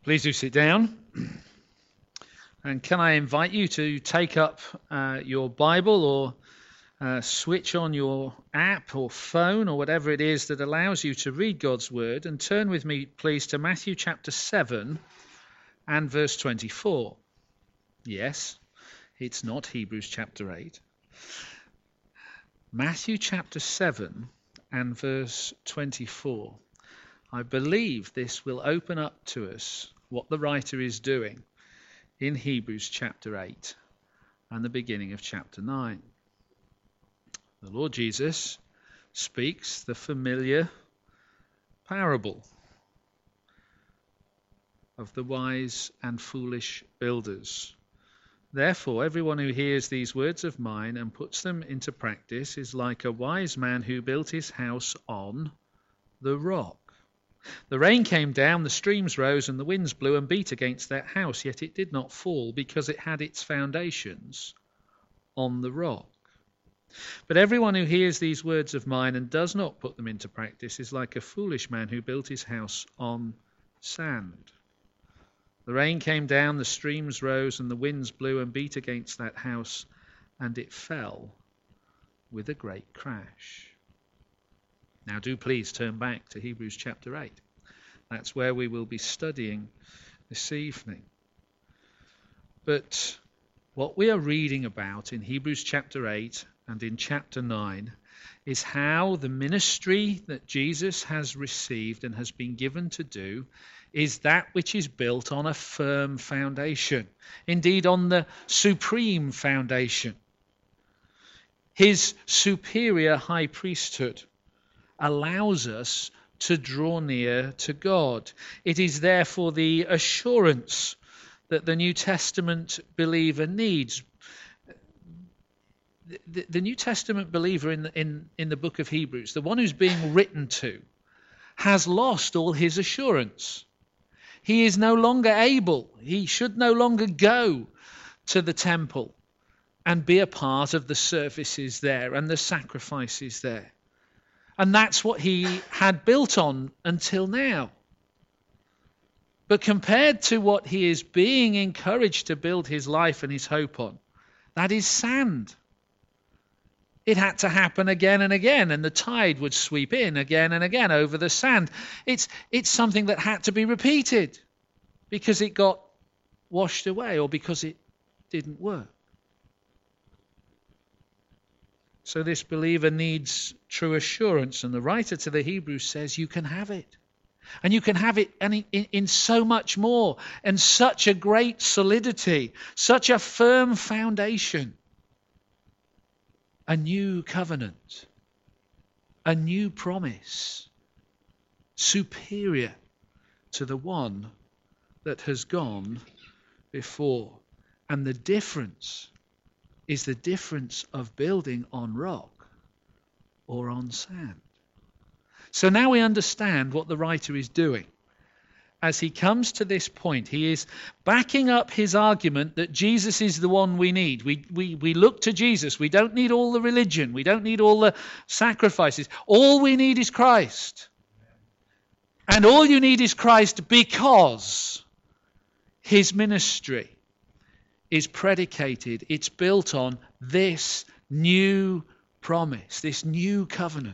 Please do sit down. And can I invite you to take up your Bible or switch on your app or phone or whatever it is that allows you to read God's Word, and turn with me, please, to Matthew chapter 7 and verse 24. Yes, it's not Hebrews chapter 8. Matthew chapter 7 and verse 24. I believe this will open up to us what the writer is doing in Hebrews chapter 8 and the beginning of chapter 9. The Lord Jesus speaks the familiar parable of the wise and foolish builders. Therefore, everyone who hears these words of mine and puts them into practice is like a wise man who built his house on the rock. The rain came down, the streams rose, and the winds blew and beat against that house, yet it did not fall, because it had its foundations on the rock. But everyone who hears these words of mine and does not put them into practice is like a foolish man who built his house on sand. The rain came down, the streams rose, and the winds blew and beat against that house, and it fell with a great crash. Now do please turn back to Hebrews chapter 8. That's where we will be studying this evening. But what we are reading about in Hebrews chapter 8 and in chapter 9 is how the ministry that Jesus has received and has been given to do is that which is built on a firm foundation, indeed on the supreme foundation. His superior high priesthood allows us to draw near to God. It is therefore the assurance that the New Testament believer needs. The New Testament believer in the book of Hebrews, the one who's being written to, has lost all his assurance. He is no longer able, he should no longer go to the temple and be a part of the services there and the sacrifices there. And that's what he had built on until now. But compared to what he is being encouraged to build his life and his hope on, that is sand. It had to happen again and again, and the tide would sweep in again and again over the sand. It's something that had to be repeated because it got washed away or because it didn't work. So this believer needs true assurance, and the writer to the Hebrews says you can have it. And you can have it in so much more, and such a great solidity, such a firm foundation. A new covenant, a new promise, superior to the one that has gone before. And the difference is the difference of building on rock or on sand. So now we understand what the writer is doing. As he comes to this point, he is backing up his argument that Jesus is the one we need. We look to Jesus. We don't need all the religion. We don't need all the sacrifices. All we need is Christ. And all you need is Christ because his ministry is predicated, it's built on this new promise, this new covenant.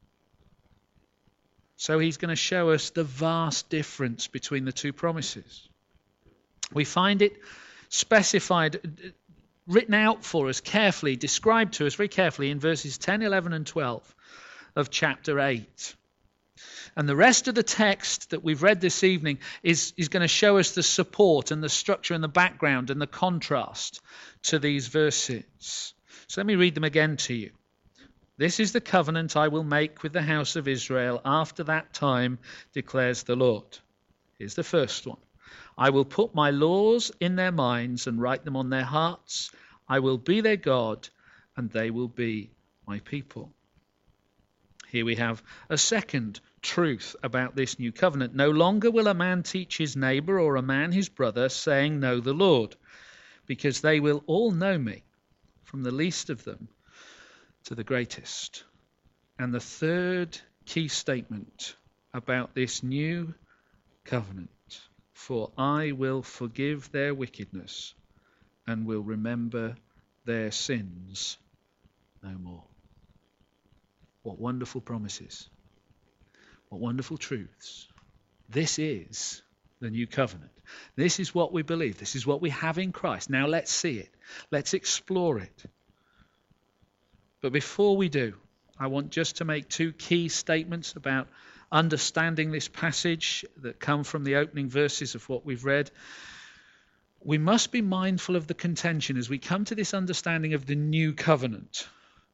So he's going to show us the vast difference between the two promises. We find it specified, written out for us carefully, described to us very carefully in verses 10, 11 and 12 of chapter 8. And the rest of the text that we've read this evening is going to show us the support and the structure and the background and the contrast to these verses. So let me read them again to you. This is the covenant I will make with the house of Israel after that time, declares the Lord. Here's the first one. I will put my laws in their minds and write them on their hearts. I will be their God, and they will be my people. Here we have a second truth about this new covenant. No longer will a man teach his neighbor or a man his brother, saying, know the Lord, because they will all know me, from the least of them to the greatest. And the third key statement about this new covenant. for I will forgive their wickedness and will remember their sins no more. What wonderful promises. What wonderful truths. This is the new covenant. This is what we believe. This is what we have in Christ. Now let's see it. Let's explore it. But before we do, I want just to make two key statements about understanding this passage that come from the opening verses of what we've read. We must be mindful of the contention as we come to this understanding of the new covenant.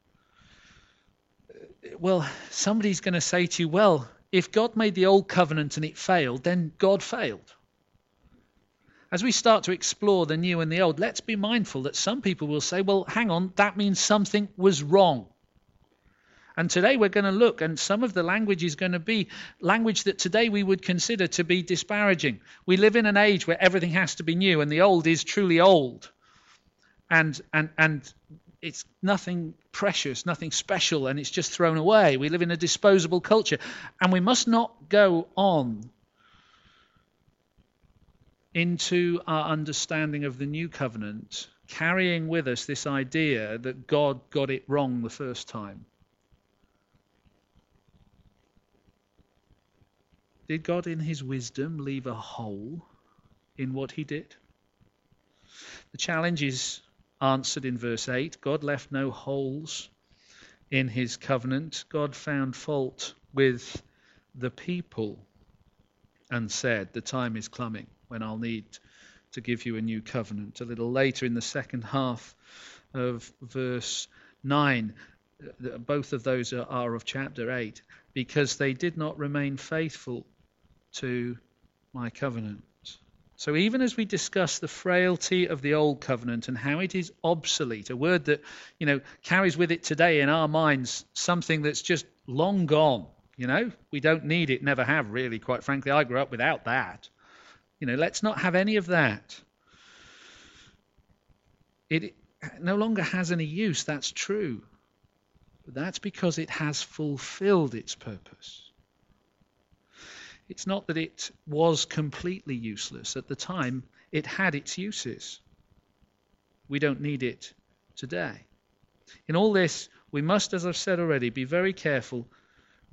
Well, somebody's going to say to you, well, if God made the old covenant and it failed, then God failed. As we start to explore the new and the old, let's be mindful that some people will say, well, hang on, that means something was wrong. And today we're going to look, and some of the language is going to be language that today we would consider to be disparaging. We live in an age where everything has to be new, and the old is truly old. And it's nothing precious, nothing special, and it's just thrown away. We live in a disposable culture. And we must not go on into our understanding of the new covenant, carrying with us this idea that God got it wrong the first time. Did God in his wisdom leave a hole in what he did? The challenge is answered in verse 8. God left no holes in his covenant. God found fault with the people and said, the time is coming when I'll need to give you a new covenant. A little later in the second half of verse 9, both of those are of chapter 8, because they did not remain faithful to my covenant. So even as we discuss the frailty of the old covenant and how it is obsolete, a word that, carries with it today in our minds something that's just long gone, we don't need it, never have really, quite frankly. I grew up without that. Let's not have any of that. It no longer has any use, that's true. But that's because it has fulfilled its purpose. It's not that it was completely useless. At the time, it had its uses. We don't need it today. In all this, we must, as I've said already, be very careful. We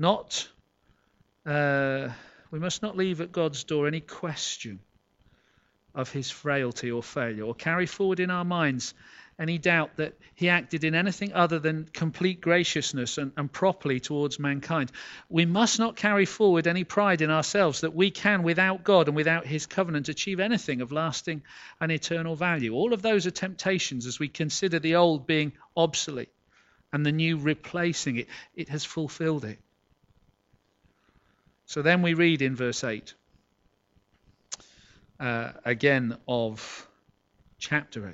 must not leave at God's door any question of his frailty or failure, or carry forward in our minds any doubt that he acted in anything other than complete graciousness and properly towards mankind. We must not carry forward any pride in ourselves that we can, without God and without his covenant, achieve anything of lasting and eternal value. All of those are temptations as we consider the old being obsolete and the new replacing it. It has fulfilled it. So then we read in verse 8, again of chapter 8,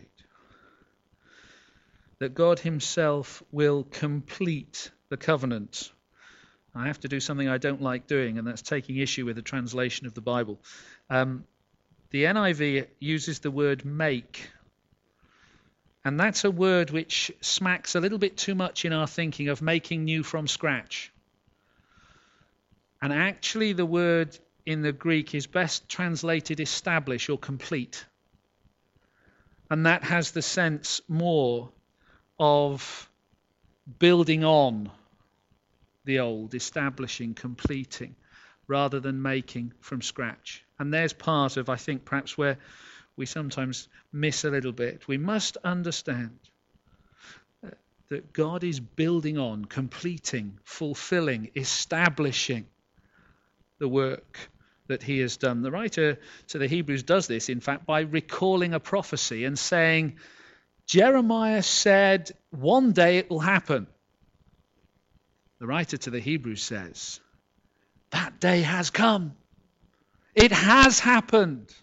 that God himself will complete the covenant. I have to do something I don't like doing, and that's taking issue with the translation of the Bible. The NIV uses the word make, and that's a word which smacks a little bit too much in our thinking of making new from scratch. And actually the word in the Greek is best translated establish or complete. And that has the sense more of building on the old, establishing, completing, rather than making from scratch. And there's part of, I think, perhaps where we sometimes miss a little bit. We must understand that God is building on, completing, fulfilling, establishing the work that he has done. The writer to the Hebrews does this, in fact, by recalling a prophecy and saying, Jeremiah said, one day it will happen. The writer to the Hebrews says, that day has come. It has happened.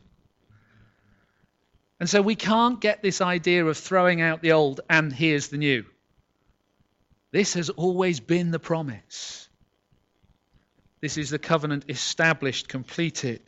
And so we can't get this idea of throwing out the old and here's the new. This has always been the promise. This is the covenant established, completed.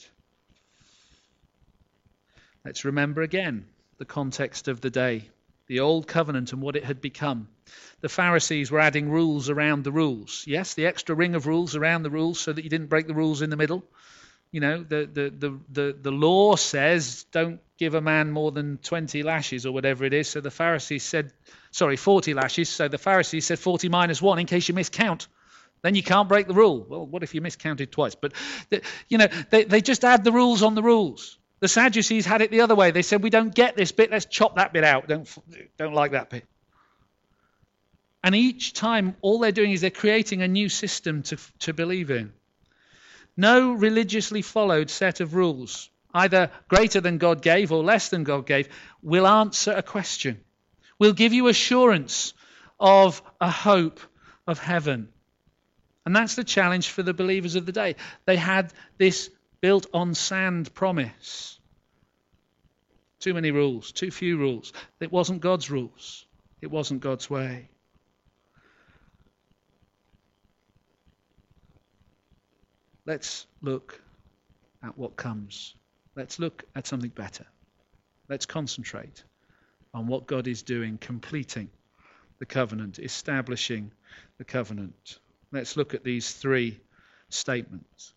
Let's remember again the context of the day. The old covenant and what it had become. The Pharisees were adding rules around the rules. Yes, the extra ring of rules around the rules so that you didn't break the rules in the middle. The law says don't give a man more than 20 lashes or whatever it is. So the Pharisees said, 40 lashes. So the Pharisees said 40 minus 1 in case you miscount. Then you can't break the rule. Well, what if you miscounted twice? But, they just add the rules on the rules. The Sadducees had it the other way. They said, we don't get this bit. Let's chop that bit out. Don't like that bit. And each time, all they're doing is they're creating a new system to believe in. No religiously followed set of rules, either greater than God gave or less than God gave, will answer a question. Will give you assurance of a hope of heaven. And that's the challenge for the believers of the day. They had this built on sand promise. Too many rules, too few rules. It wasn't God's rules. It wasn't God's way. Let's look at what comes. Let's look at something better. Let's concentrate on what God is doing, completing the covenant, establishing the covenant. Let's look at these three statements.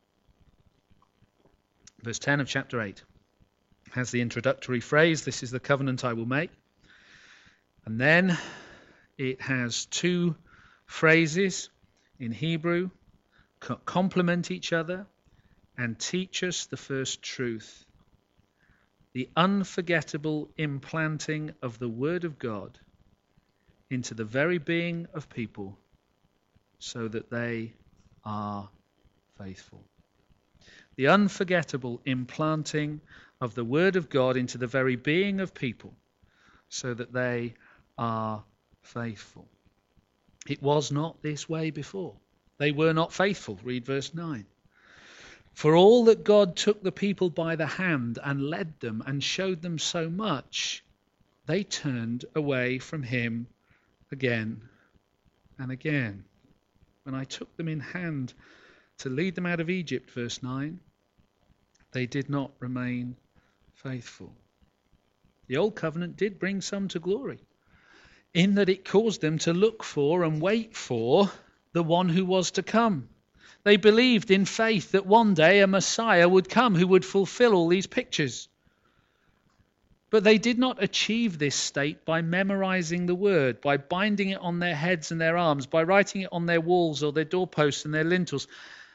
Verse 10 of chapter 8 has the introductory phrase, "This is the covenant I will make." And then it has two phrases in Hebrew, complement each other and teach us the first truth. The unforgettable implanting of the Word of God into the very being of people so that they are faithful. The unforgettable implanting of the Word of God into the very being of people so that they are faithful. It was not this way before. They were not faithful. Read verse 9. For all that God took the people by the hand and led them and showed them so much, they turned away from him again and again. When I took them in hand to lead them out of Egypt, verse 9, they did not remain faithful. The old covenant did bring some to glory, in that it caused them to look for and wait for the one who was to come. They believed in faith that one day a Messiah would come who would fulfill all these pictures. But they did not achieve this state by memorizing the word, by binding it on their heads and their arms, by writing it on their walls or their doorposts and their lintels.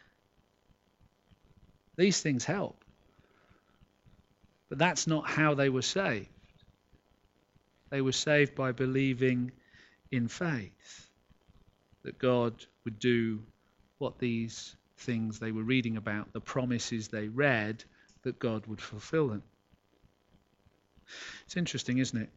These things help. But that's not how they were saved. They were saved by believing in faith that God would do what these things they were reading about, the promises they read, that God would fulfill them. It's interesting, isn't it?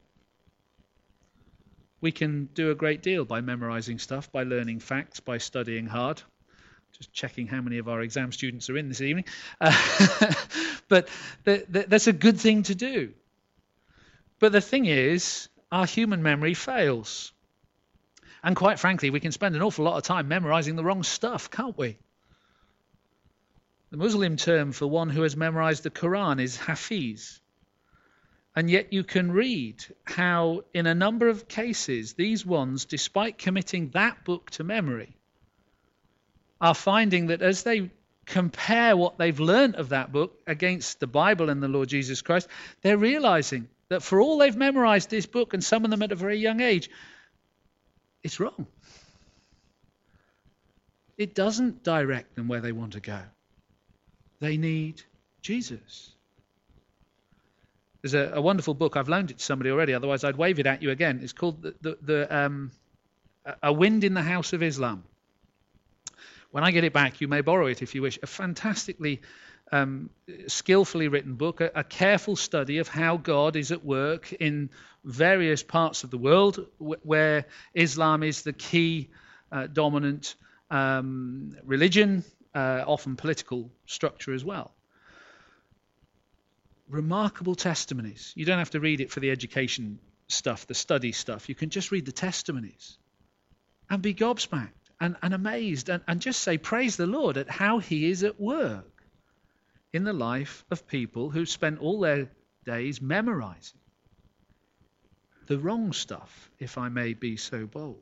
We can do a great deal by memorizing stuff, by learning facts, by studying hard. Just checking how many of our exam students are in this evening. But that's a good thing to do. But the thing is, our human memory fails. And quite frankly, we can spend an awful lot of time memorizing the wrong stuff, can't we? The Muslim term for one who has memorized the Quran is Hafiz. And yet you can read how in a number of cases, these ones, despite committing that book to memory, are finding that as they compare what they've learnt of that book against the Bible and the Lord Jesus Christ, they're realizing that for all they've memorized this book, and some of them at a very young age, it's wrong. It doesn't direct them where they want to go. They need Jesus. There's a wonderful book. I've loaned it to somebody already, otherwise I'd wave it at you again. It's called A Wind in the House of Islam. When I get it back, you may borrow it if you wish. A fantastically skillfully written book, a careful study of how God is at work in various parts of the world where Islam is the key dominant religion, often political structure as well. Remarkable testimonies. You don't have to read it for the education stuff, the study stuff. You can just read the testimonies and be gobsmacked and amazed and just say, praise the Lord at how he is at work in the life of people who spent all their days memorizing the wrong stuff, if I may be so bold.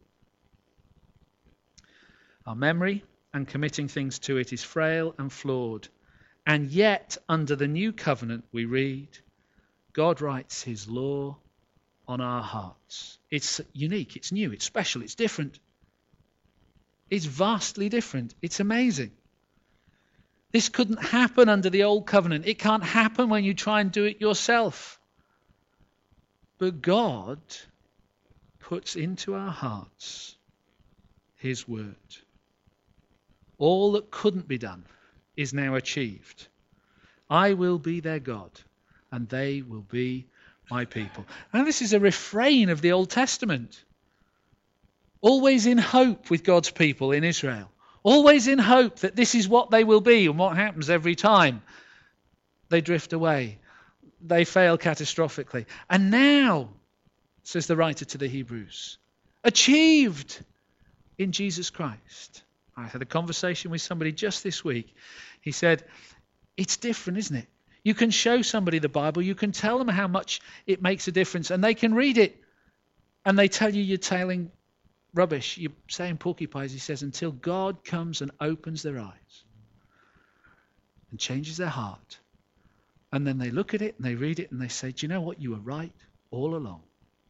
Our memory and committing things to it is frail and flawed, And yet, under the new covenant, we read, God writes his law on our hearts. It's unique, it's new, it's special, it's different. It's vastly different. It's amazing. This couldn't happen under the old covenant. It can't happen when you try and do it yourself. But God puts into our hearts his word. All that couldn't be done is now achieved. I will be their God, and they will be my people. And this is a refrain of the Old Testament. Always in hope with God's people in Israel. Always in hope that this is what they will be. And what happens every time? They drift away. They fail catastrophically. And now, says the writer to the Hebrews, achieved in Jesus Christ. I had a conversation with somebody just this week. He said, it's different, isn't it? You can show somebody the Bible. You can tell them how much it makes a difference. And they can read it. And they tell you you're telling rubbish. You're saying porcupines. He says, until God comes and opens their eyes and changes their heart. And then they look at it and they read it and they say, do you know what? You were right all along.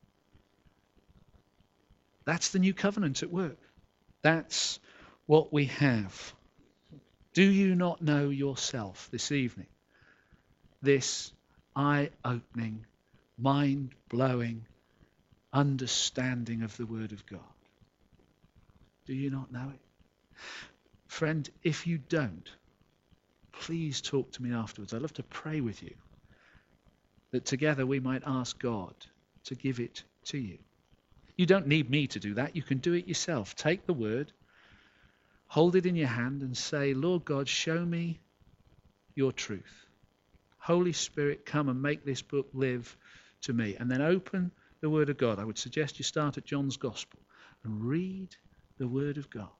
That's the new covenant at work. That's what we have. Do you not know yourself this evening? This eye-opening, mind-blowing understanding of the Word of God. Do you not know it? Friend, if you don't, please talk to me afterwards. I'd love to pray with you that together we might ask God to give it to you. You don't need me to do that. You can do it yourself. Take the Word, hold it in your hand and say, Lord God, show me your truth. Holy Spirit, come and make this book live to me. And then open the Word of God. I would suggest you start at John's Gospel and read the Word of God.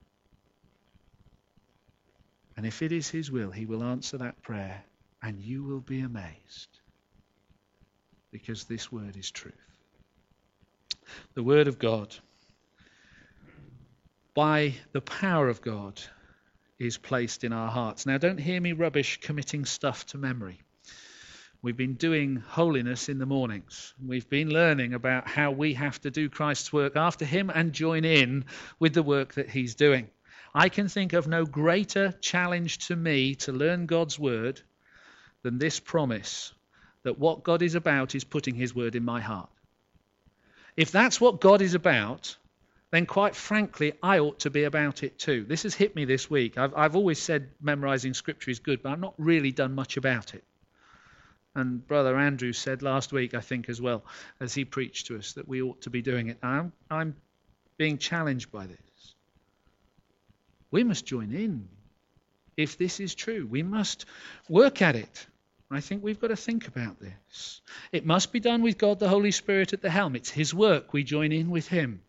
And if it is his will, he will answer that prayer and you will be amazed because this Word is truth. The Word of God, by the power of God, is placed in our hearts. Now, don't hear me rubbish committing stuff to memory. We've been doing holiness in the mornings. We've been learning about how we have to do Christ's work after him and join in with the work that he's doing. I can think of no greater challenge to me to learn God's word than this promise that what God is about is putting his word in my heart. If that's what God is about, then quite frankly, I ought to be about it too. This has hit me this week. I've always said memorizing scripture is good, but I've not really done much about it. And Brother Andrew said last week, I think as well, as he preached to us, that we ought to be doing it. I'm being challenged by this. We must join in if this is true. We must work at it. I think we've got to think about this. It must be done with God the Holy Spirit at the helm. It's his work. We join in with him.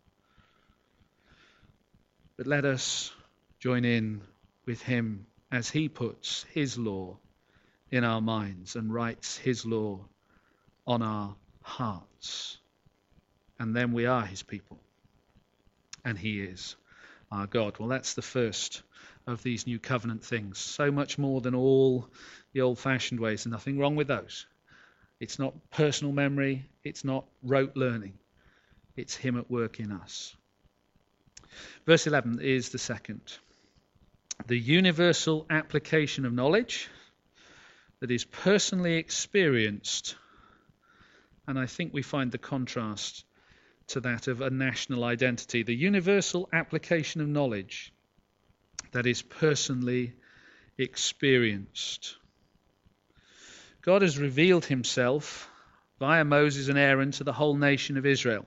But let us join in with him as he puts his law in our minds and writes his law on our hearts. And then we are his people. And he is our God. Well, that's the first of these new covenant things. So much more than all the old-fashioned ways. And nothing wrong with those. It's not personal memory. It's not rote learning. It's him at work in us. Verse 11 is the second. The universal application of knowledge that is personally experienced. And I think we find the contrast to that of a national identity. The universal application of knowledge that is personally experienced. God has revealed himself via Moses and Aaron to the whole nation of Israel.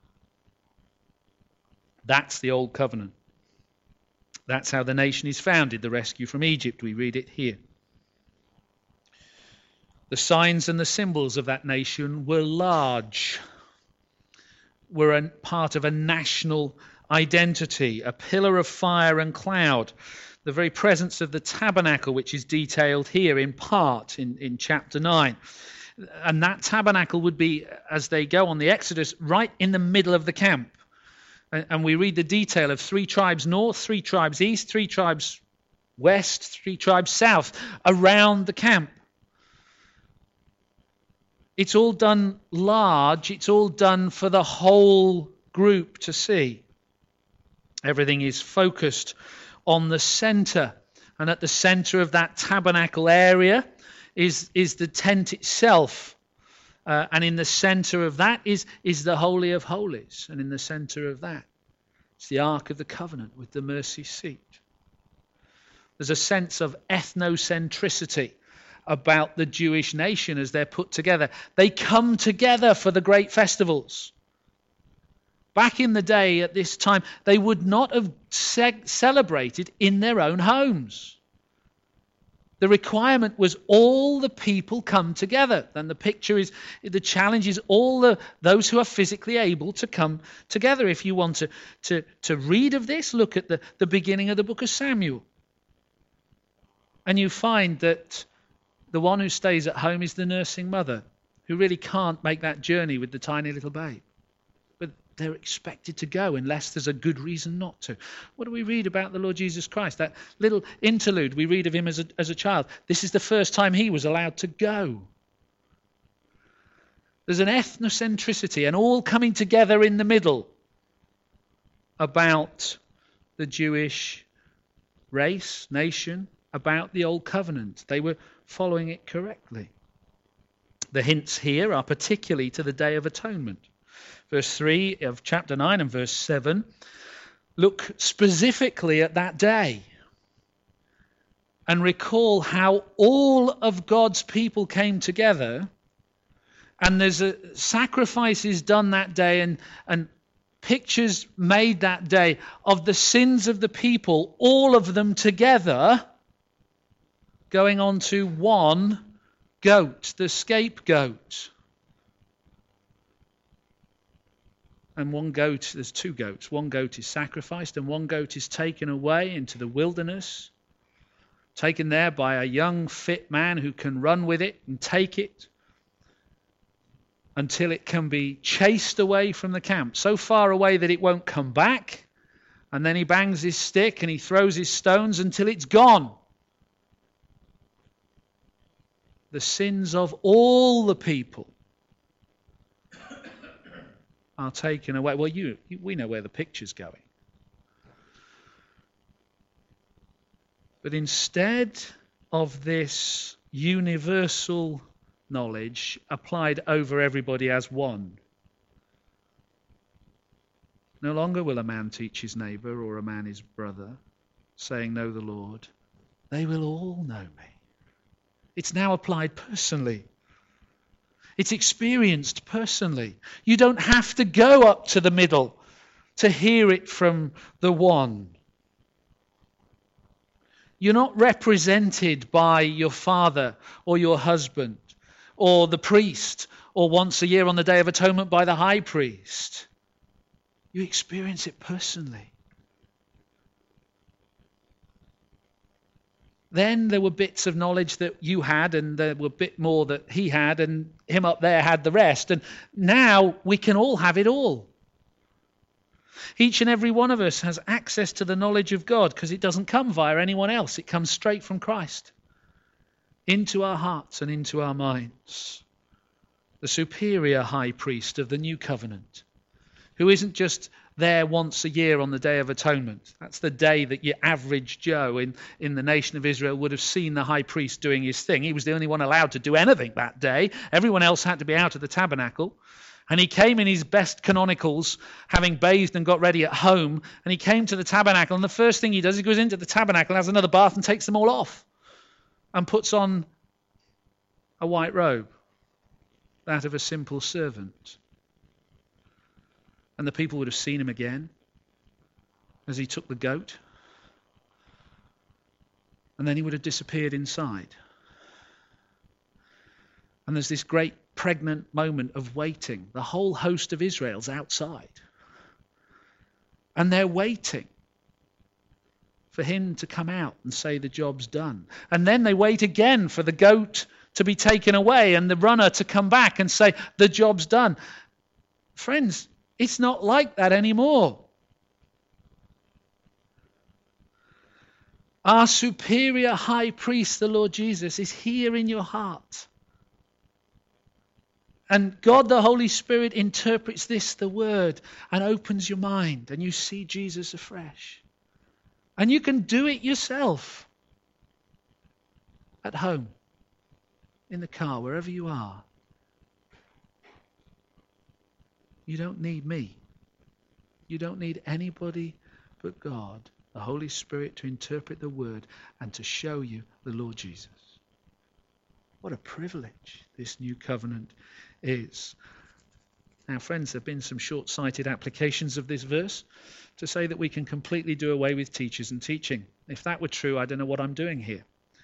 That's the old covenant. That's how the nation is founded, the rescue from Egypt. We read it here. The signs and the symbols of that nation were large, were a part of a national identity, a pillar of fire and cloud, the very presence of the tabernacle, which is detailed here in part in chapter 9. And that tabernacle would be, as they go on the Exodus, right in the middle of the camp. And we read the detail of 3 tribes north, 3 tribes east, 3 tribes west, 3 tribes south, around the camp. It's all done large. It's all done for the whole group to see. Everything is focused on the center. And at the center of that tabernacle area is the tent itself. And in the center of that is the Holy of Holies. And in the center of that, it's the Ark of the Covenant with the mercy seat. There's a sense of ethnocentricity about the Jewish nation as they're put together. They come together for the great festivals. Back in the day at this time, they would not have celebrated in their own homes. The requirement was all the people come together. And the picture is, the challenge is all those who are physically able to come together. If you want to read of this, look at the beginning of the book of Samuel. And you find that the one who stays at home is the nursing mother, who really can't make that journey with the tiny little babe. But they're expected to go unless there's a good reason not to. What do we read about the Lord Jesus Christ? That little interlude we read of him as a child. This is the first time he was allowed to go. There's an ethnocentricity and all coming together in the middle about the Jewish race, nation, about the Old Covenant. They were following it correctly. The hints here are particularly to the Day of Atonement. Verse 3 of chapter 9 and verse 7 look specifically at that day and recall how all of God's people came together, and there's sacrifices done that day and pictures made that day of the sins of the people, all of them together, going on to one goat, the scapegoat. And one goat, there's 2 goats. One goat is sacrificed and one goat is taken away into the wilderness, taken there by a young, fit man who can run with it and take it until it can be chased away from the camp, so far away that it won't come back. And then he bangs his stick and he throws his stones until it's gone. The sins of all the people are taken away. Well, we know where the picture's going. But instead of this universal knowledge applied over everybody as one, no longer will a man teach his neighbour or a man his brother, saying, "Know the Lord." They will all know me. It's now applied personally. It's experienced personally. You don't have to go up to the middle to hear it from the one. You're not represented by your father or your husband or the priest, or once a year on the Day of Atonement by the high priest. You experience it personally. Then there were bits of knowledge that you had, and there were a bit more that he had, and him up there had the rest. And now we can all have it all. Each and every one of us has access to the knowledge of God because it doesn't come via anyone else. It comes straight from Christ into our hearts and into our minds. The superior high priest of the new covenant, who isn't just there once a year on the Day of Atonement. That's the day that your average Joe in the nation of Israel would have seen the high priest doing his thing. He was the only one allowed to do anything that day. Everyone else had to be out of the tabernacle. And he came in his best canonicals, having bathed and got ready at home, and he came to the tabernacle, and the first thing he does, he goes into the tabernacle, has another bath and takes them all off and puts on a white robe, that of a simple servant. And the people would have seen him again as he took the goat. And then he would have disappeared inside. And there's this great pregnant moment of waiting. The whole host of Israel's outside. And they're waiting for him to come out and say the job's done. And then they wait again for the goat to be taken away and the runner to come back and say the job's done. Friends, it's not like that anymore. Our superior high priest, the Lord Jesus, is here in your heart. And God, the Holy Spirit, interprets this, the word, and opens your mind, and you see Jesus afresh. And you can do it yourself. At home, in the car, wherever you are. You don't need me. You don't need anybody but God, the Holy Spirit, to interpret the word and to show you the Lord Jesus. What a privilege this new covenant is. Now, friends, there have been some short-sighted applications of this verse to say that we can completely do away with teachers and teaching. If that were true, I don't know what I'm doing here.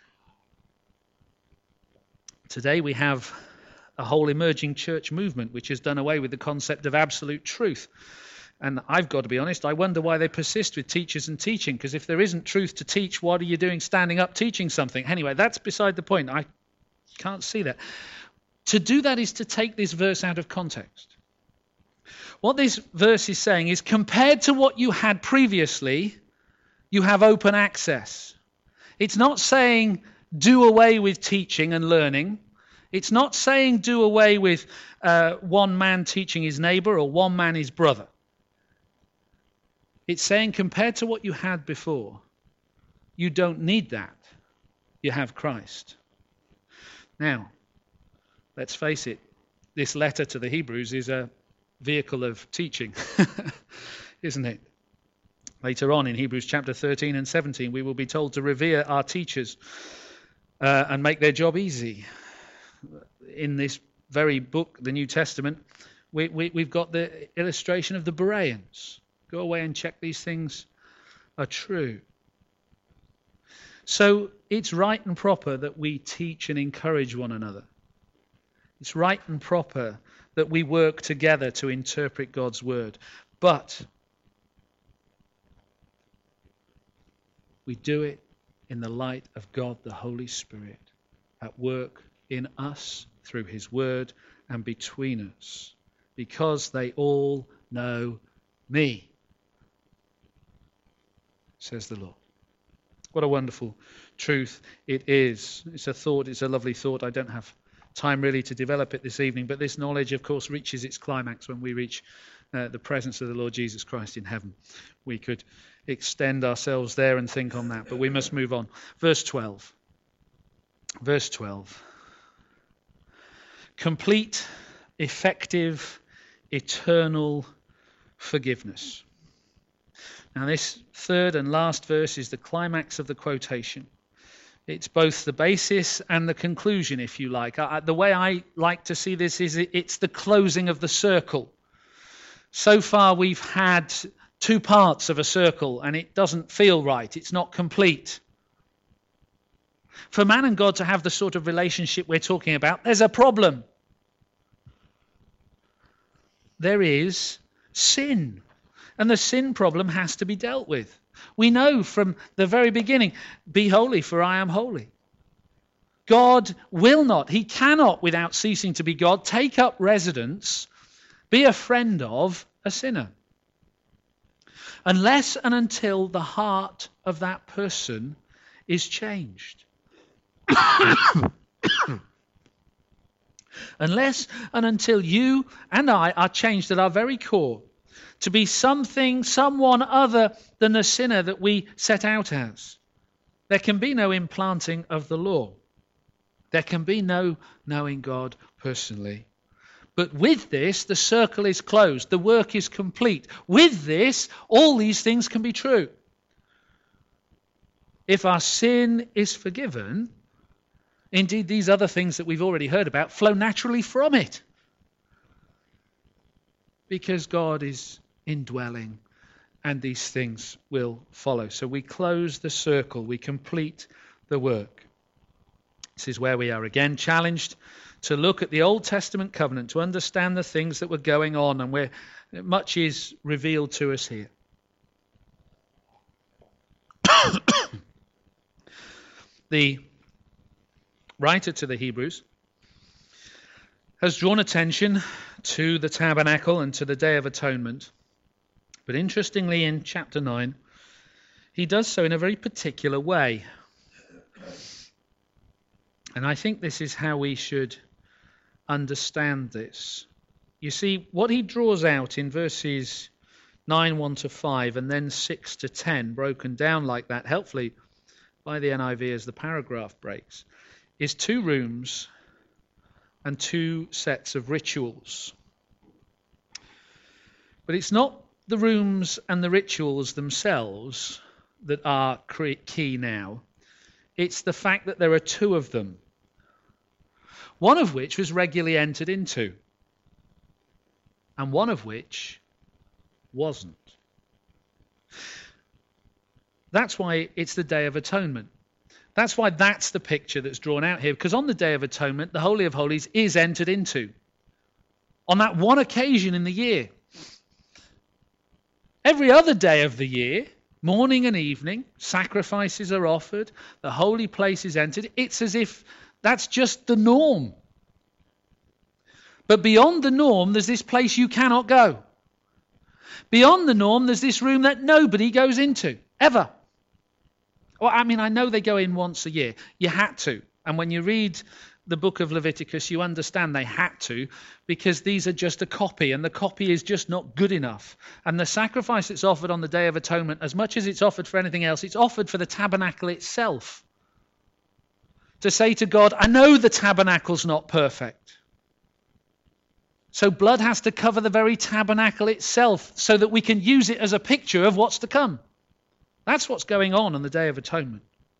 Today we have a whole emerging church movement which has done away with the concept of absolute truth. And I've got to be honest, I wonder why they persist with teachers and teaching, because if there isn't truth to teach, what are you doing standing up teaching something? Anyway, that's beside the point. I can't see that. To do that is to take this verse out of context. What this verse is saying is, compared to what you had previously, you have open access. It's not saying do away with teaching and learning. It's not saying do away with one man teaching his neighbor or one man his brother. It's saying compared to what you had before, you don't need that. You have Christ. Now, let's face it, this letter to the Hebrews is a vehicle of teaching, isn't it? Later on in Hebrews chapter 13 and 17, we will be told to revere our teachers and make their job easy. In this very book, the New Testament, we've got the illustration of the Bereans. Go away and check these things are true. So it's right and proper that we teach and encourage one another. It's right and proper that we work together to interpret God's word. But we do it in the light of God, the Holy Spirit, at work in us through his word and between us, because they all know me, says the Lord. What a wonderful truth it is. It's a thought, it's a lovely thought. I don't have time really to develop it this evening, but this knowledge, of course, reaches its climax when we reach the presence of the Lord Jesus Christ in heaven. We could extend ourselves there and think on that, but we must move on. Verse 12. Verse 12. Complete, effective, eternal forgiveness. Now this third and last verse is the climax of the quotation. It's both the basis and the conclusion, if you like. The way I like to see this is it's the closing of the circle. So far we've had two parts of a circle and it doesn't feel right. It's not complete. For man and God to have the sort of relationship we're talking about, there's a problem. There is sin. And the sin problem has to be dealt with. We know from the very beginning, be holy for I am holy. God will not, he cannot, without ceasing to be God, take up residence, be a friend of a sinner. Unless and until the heart of that person is changed. Unless and until you and I are changed at our very core to be someone other than the sinner that we set out as, there can be no implanting of the law. There can be no knowing God personally. But with this, the circle is closed. The work is complete. With this, all these things can be true. If our sin is forgiven, indeed these other things that we've already heard about flow naturally from it. Because God is indwelling and these things will follow. So we close the circle. We complete the work. This is where we are again challenged to look at the Old Testament covenant, to understand the things that were going on, and where much is revealed to us here. The writer to the Hebrews has drawn attention to the tabernacle and to the Day of Atonement. But interestingly, in chapter 9, he does so in a very particular way. And I think this is how we should understand this. You see, what he draws out in verses 9, 1 to 5, and then 6 to 10, broken down like that, helpfully by the NIV as the paragraph breaks, is 2 rooms and 2 sets of rituals. But it's not the rooms and the rituals themselves that are key now. It's the fact that there are 2 of them, one of which was regularly entered into, and one of which wasn't. That's why it's the Day of Atonement. That's why that's the picture that's drawn out here, because on the Day of Atonement, the Holy of Holies is entered into. On that one occasion in the year. Every other day of the year, morning and evening, sacrifices are offered, the holy place is entered. It's as if that's just the norm. But beyond the norm, there's this place you cannot go. Beyond the norm, there's this room that nobody goes into, ever. Well, I mean, I know they go in once a year. You had to. And when you read the book of Leviticus, you understand they had to, because these are just a copy, and the copy is just not good enough. And the sacrifice that's offered on the Day of Atonement, as much as it's offered for anything else, it's offered for the tabernacle itself. To say to God, I know the tabernacle's not perfect. So blood has to cover the very tabernacle itself so that we can use it as a picture of what's to come. That's what's going on the Day of Atonement.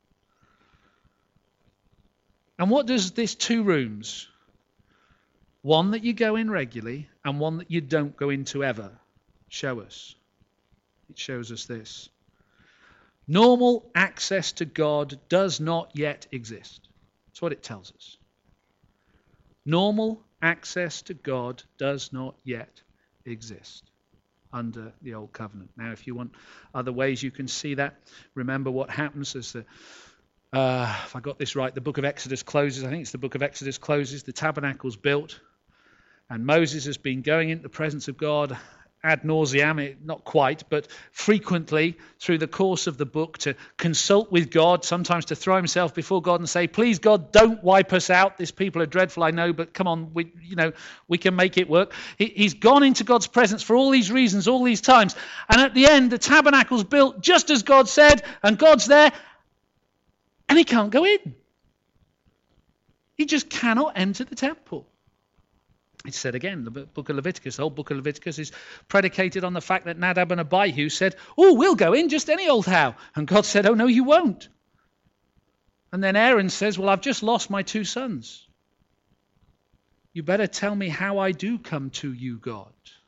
And what does this 2 rooms, one that you go in regularly and one that you don't go into ever, show us? It shows us this. Normal access to God does not yet exist. That's what it tells us. Normal access to God does not yet exist under the Old Covenant. Now, if you want other ways you can see that, remember what happens as the if I got this right, the book of Exodus closes. I think it's the book of Exodus closes. The tabernacle's built. And Moses has been going into the presence of God ad nauseam, not quite, but frequently through the course of the book to consult with God, sometimes to throw himself before God and say, please, God, don't wipe us out. These people are dreadful, I know, but come on, we can make it work. He's gone into God's presence for all these reasons, all these times. And at the end, the tabernacle's built just as God said, and God's there. And he can't go in. He just cannot enter the temple. It's said again, the book of Leviticus, the whole book of Leviticus is predicated on the fact that Nadab and Abihu said, oh, we'll go in just any old how. And God said, oh, no, you won't. And then Aaron says, well, I've just lost my 2 sons. You better tell me how I do come to you, God.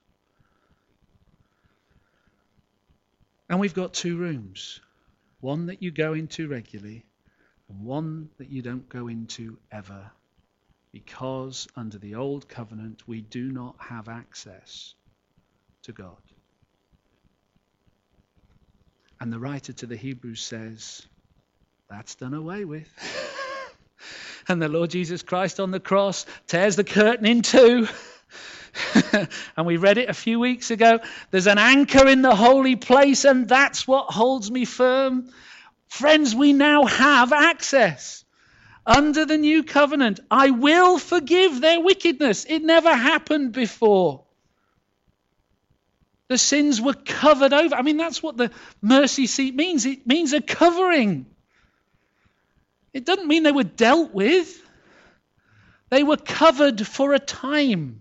And we've got 2 rooms. One that you go into regularly, and one that you don't go into ever, because under the Old Covenant we do not have access to God. And the writer to the Hebrews says, that's done away with. And the Lord Jesus Christ on the cross tears the curtain in 2. And we read it a few weeks ago. There's an anchor in the holy place, and that's what holds me firm. Friends, we now have access. Under the new covenant, I will forgive their wickedness. It never happened before. The sins were covered over. I mean, that's what the mercy seat means. It means a covering. It doesn't mean they were dealt with. They were covered for a time.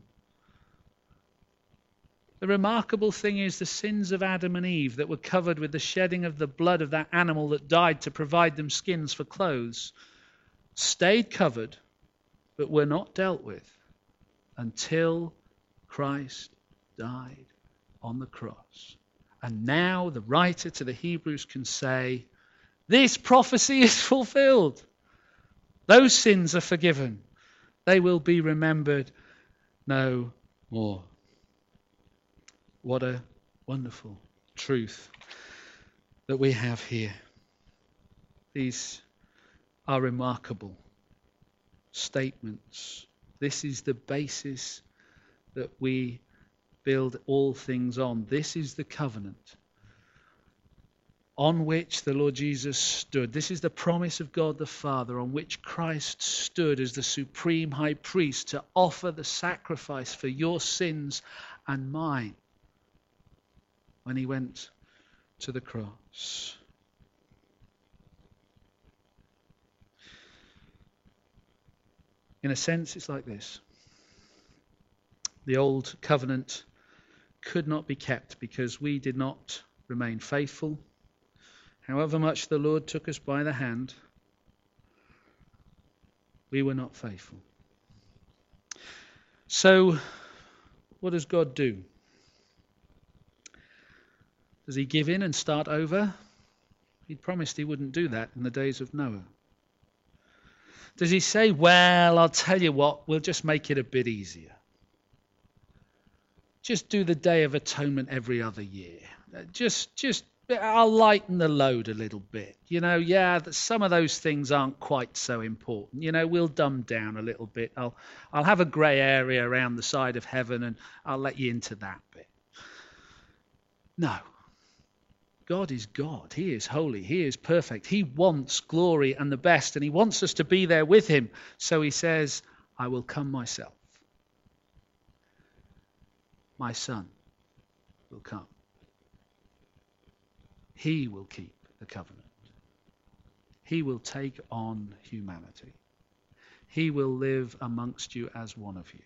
The remarkable thing is the sins of Adam and Eve that were covered with the shedding of the blood of that animal that died to provide them skins for clothes stayed covered, but were not dealt with until Christ died on the cross. And now the writer to the Hebrews can say, this prophecy is fulfilled. Those sins are forgiven. They will be remembered no more. What a wonderful truth that we have here. These are remarkable statements. This is the basis that we build all things on. This is the covenant. on which the Lord Jesus stood. This is the promise of God the Father on which Christ stood as the supreme high priest to offer the sacrifice for your sins and mine when he went to the cross. In a sense, it's like this. The old covenant could not be kept because we did not remain faithful. However much the Lord took us by the hand, we were not faithful. So, what does God do? Does he give in and start over? He promised he wouldn't do that in the days of Noah. Does he say, well, I'll tell you what, we'll just make it a bit easier. Just do the Day of Atonement every other year. I'll lighten the load a little bit. Some of those things aren't quite so important. We'll dumb down a little bit. I'll have a grey area around the side of heaven and I'll let you into that bit. No. God is God. He is holy. He is perfect. He wants glory and the best, and he wants us to be there with him. So he says, I will come myself. My Son will come. He will keep the covenant. He will take on humanity. He will live amongst you as one of you.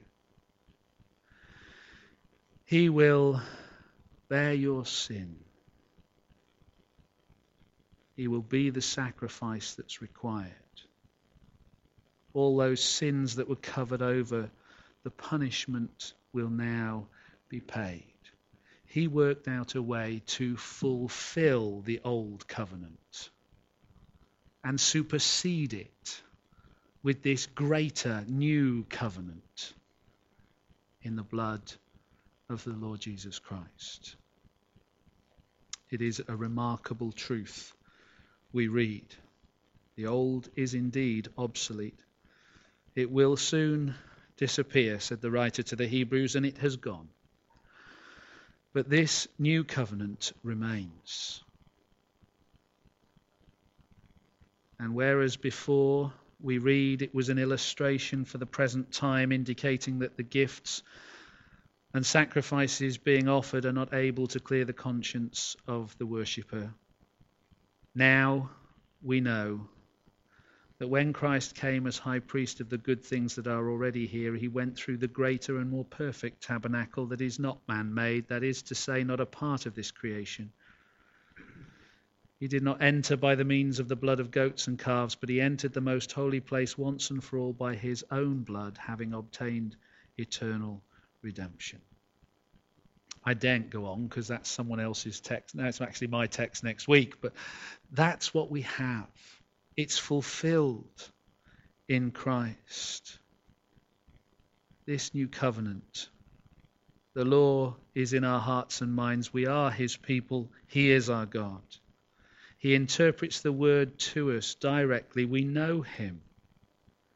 He will bear your sin. He will be the sacrifice that's required. All those sins that were covered over, the punishment will now be paid. He worked out a way to fulfill the old covenant and supersede it with this greater new covenant in the blood of the Lord Jesus Christ. It is a remarkable truth we read. The old is indeed obsolete. It will soon disappear, said the writer to the Hebrews, and it has gone. But this new covenant remains. And whereas before we read it was an illustration for the present time, indicating that the gifts and sacrifices being offered are not able to clear the conscience of the worshipper, now we know that when Christ came as high priest of the good things that are already here, he went through the greater and more perfect tabernacle that is not man-made, that is to say, not a part of this creation. He did not enter by the means of the blood of goats and calves, but he entered the most holy place once and for all by his own blood, having obtained eternal redemption. I daren't go on because that's someone else's text. No, it's actually my text next week, but that's what we have. It's fulfilled in Christ. This new covenant. The law is in our hearts and minds. We are his people. He is our God. He interprets the word to us directly. We know him.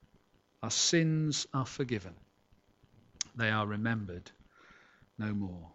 Our sins are forgiven. They are remembered no more.